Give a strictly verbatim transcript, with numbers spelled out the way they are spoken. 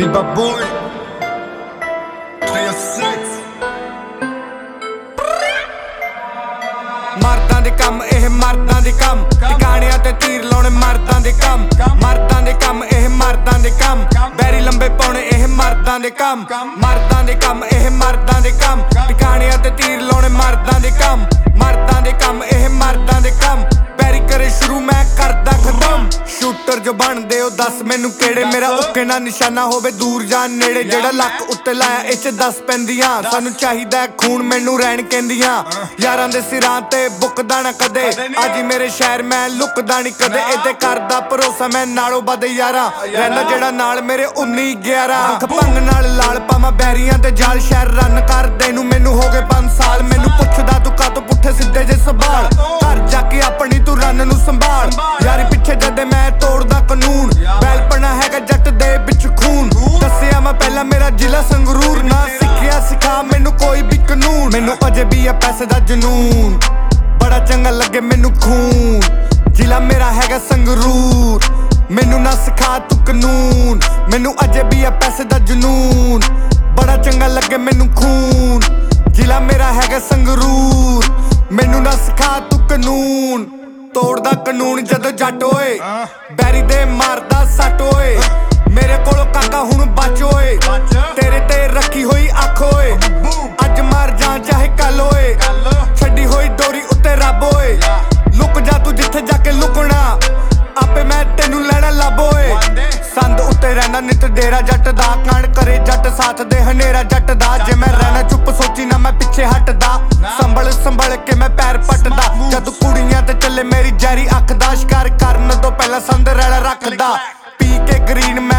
Biba Boy three oh six ਮਰਦਾਂ ਦੇ ਕੰਮ ਇਹ ਮਰਦਾਂ ਦੇ ਕੰਮ ਟਿਕਾਣਿਆਂ ਤੇ ਤੀਰ ਲਾਉਣੇ ਮਰਦਾਂ ਦੇ ਕੰਮ ਮਰਦਾਂ ਦੇ ਕੰਮ ਇਹ ਮਰਦਾਂ ਦੇ ਕੰਮ ਬੈਰੀ ਲੰਬੇ ਪਾਉਣੇ ਇਹ ਮਰਦਾਂ ਦੇ ਕੰਮ ਮਰਦਾਂ ਦੇ ਕੰਮ ਇਹ ਮਰਦਾਂ ਦੇ ਕੰਮ ਟਿਕਾਣਿਆਂ ਤੇ ਤੀਰ ਲਾਉਣੇ ਮਰਦਾਂ ਦੇ ਕੰਮ ਮਰਦਾਂ ਦੇ ਕੰਮ ਇਹ ਮਰਦਾਂ ਦੇ ਕੰਮ ਬੈਰੀ ਕਰੇ ਸ਼ੁਰੂ ਮੈਂ ਕਰਦਾ ਖਤਮ ਸ਼ੂਟਰ ਜੋ ਬਣਦੇ ਉਹ ਦੱਸ ਮੈਨੂੰ ਕਿਹੜੇ ਮੇਰਾ ਉੱਕੇ ਨਾ ਨਿਸ਼ਾਨਾ ਹੋਵੇ ਦੂਰ ਜਾਂ ਨੇੜੇ ਜਿਹੜਾ ਲੱਕ ਉੱਤੇ ਲਾਇਆ ਇਹ ਚ ਦਸ ਪੈਂਦੀਆਂ ਸਾਨੂੰ ਚਾਹੀਦਾ ਖੂਨ ਮੈਨੂੰ ਰਹਿਣ ਕਹਿੰਦੀਆਂ ਯਾਰਾਂ ਦੇ ਸਿਰਾਂ ਤੇ ਬੁੱਕਦਾ ਨਾ ਕਦੇ ਅੱਜ ਮੇਰੇ ਸ਼ਹਿਰ ਮੈਂ ਲੁਕਦਾ ਨਹੀਂ ਕਦੇ ਇਹਦੇ ਕਰਦਾ ਭਰੋਸਾ ਮੈਂ ਨਾਲੋਂ ਵੱਧ ਯਾਰਾਂ ਰਹਿੰਦਾ ਜਿਹੜਾ ਨਾਲ ਮੇਰੇ ਉੱਨੀ ਗਿਆਰਾਂ ਅੱਖ ਭੰਗ ਨਾਲ ਲਾਲ ਪਾਵਾਂ ਬੈਰੀਆਂ ਤੇ ਜਾਲ ਸ਼ਹਿਰ ਰਨ ਕਰਦੇ ਨੂੰ ਮੈਨੂੰ ਹੋ ਗਏ ਪੰਜ ਸਾਲ ਮੈਨੂੰ ਪੁੱਛਦਾ ਤੂੰ ਕਾਤੋਂ ਪੁੱਠੇ ਸਿੱਧੇ ਜੇ ਸਵਾਲ ਘਰ ਜਾ ਕੇ ਆਪਣੀ ਤੂੰ ਰਨ ਨੂੰ ਸੰਭਾਲ ਯਾਰੀ ਪਿੱਛੇ ਜਦੇ ਮੈਂ ਤੋੜਦਾ ਕਾਨੂੰਨ ਬੈਲਪਣਾ ਹੈਗਾ ਜੱਟ ਦੇ ਵਿੱਚ ਖੂਨ ਦੱਸਿਆ ਮੈਂ ਪਹਿਲਾਂ ਮੇਰਾ ਜ਼ਿਲ੍ਹਾ ਸੰਗਰੂਰ ਨਾ ਸਿੱਖਿਆ ਸਿਖਾ ਮੈਨੂੰ ਕੋਈ ਵੀ ਕਾਨੂੰਨ ਮੈਨੂੰ ਅਜੇ ਵੀ ਆ ਪੈਸੇ ਦਾ ਜਨੂਨ ਬੜਾ ਚੰਗਾ ਲੱਗੇ ਮੈਨੂੰ ਖੂਨ ਜ਼ਿਲ੍ਹਾ ਮੇਰਾ ਹੈਗਾ ਸੰਗਰੂਰ ਮੈਨੂੰ ਨਾ ਸਿਖਾ ਤੂੰ ਕਾਨੂੰਨ ਮੈਨੂੰ ਅਜੇ ਵੀ ਆ ਪੈਸੇ ਦਾ ਜਨੂਨ ਬੜਾ ਚੰਗਾ ਲੱਗੇ ਮੈਨੂੰ ਖੂਨ ਜ਼ਿਲ੍ਹਾ ਮੇਰਾ ਹੈਗਾ ਸੰਗਰੂਰ ਮੈਨੂੰ ਨਾ ਸਿਖਾ ਤੂੰ ਕਾਨੂੰਨ ਤੋੜਦਾ ਕਾਨੂੰਨ ਜਦੋਂ ਜੱਟ ਓਏ ਬੈਰੀ ਦੇ ਮਾਰਦਾ ਸੱਟ ਓਏ ਮੇਰੇ ਕੋਲੋਂ ਕਾਕਾ ਹੁਣ ਬਚ ਓਏ ਤੇਰੇ ਤੇ ਰੱਖੀ ਹੋਈ ਅੱਖ ਓਏ ਅੱਜ ਮਰ ਜਾਂ ਚਾਹੇ ਕੱਲ ਓਏ ਛੱਡੀ ਹੋਈ ਡੋਰੀ ਉੱਤੇ ਰੱਬ ਓਏ ਲੁਕ ਜਾ ਤੂੰ ਜਿੱਥੇ ਜਾ ਕੇ ਲੁਕਣਾ ਆਪੇ ਮੈਂ ਤੈਨੂੰ ਲੈਣਾ ਲੱਭ ਓਏ ਸੰਦ ਉੱਤੇ ਰਹਿਣਾ ਨਿਤ ਡੇਰਾ ਜੱਟ ਦਾ ਕਾਂਡ ਕਰੇ ਜੱਟ ਸਾਥ ਦੇ ਹਨੇਰਾ ਜੱਟ ਦਾ ਜੇ ਮੈਂ ਰਹਿਣਾ ਚੁੱਪ ਸੋਚੀ ਨਾ ਮੈਂ ਪਿੱਛੇ ਹਟਦਾ ਸੰਭਲ ਸੰਭਲ ਕੇ ਮੈਂ ਪੈਰ ਪੱਟਦਾ ਜਦ ਕੁੜੀਆਂ ਤੇ ਚੱਲੇ ਮੇਰੀ ਜੈਰੀ ਅੱਖ ਦਾ ਸ਼ਿਕਾਰ ਕਰਨ ਤੋਂ ਪਹਿਲਾਂ ਸੰਦ ਰੈਲਾ ਰੱਖਦਾ ਪੀ ਕੇ ਗ੍ਰੀਨ